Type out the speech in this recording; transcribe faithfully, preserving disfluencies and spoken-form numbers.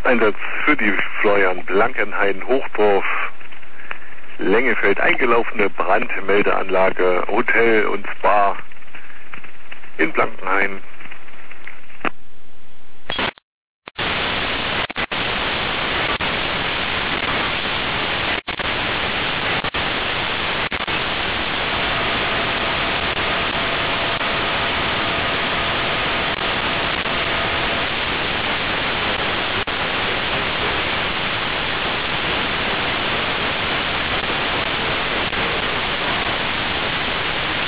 Einsatz für die Florian Blankenhain Hochdorf Lengefeld eingelaufene Brandmeldeanlage Hotel und Spa in Blankenhain.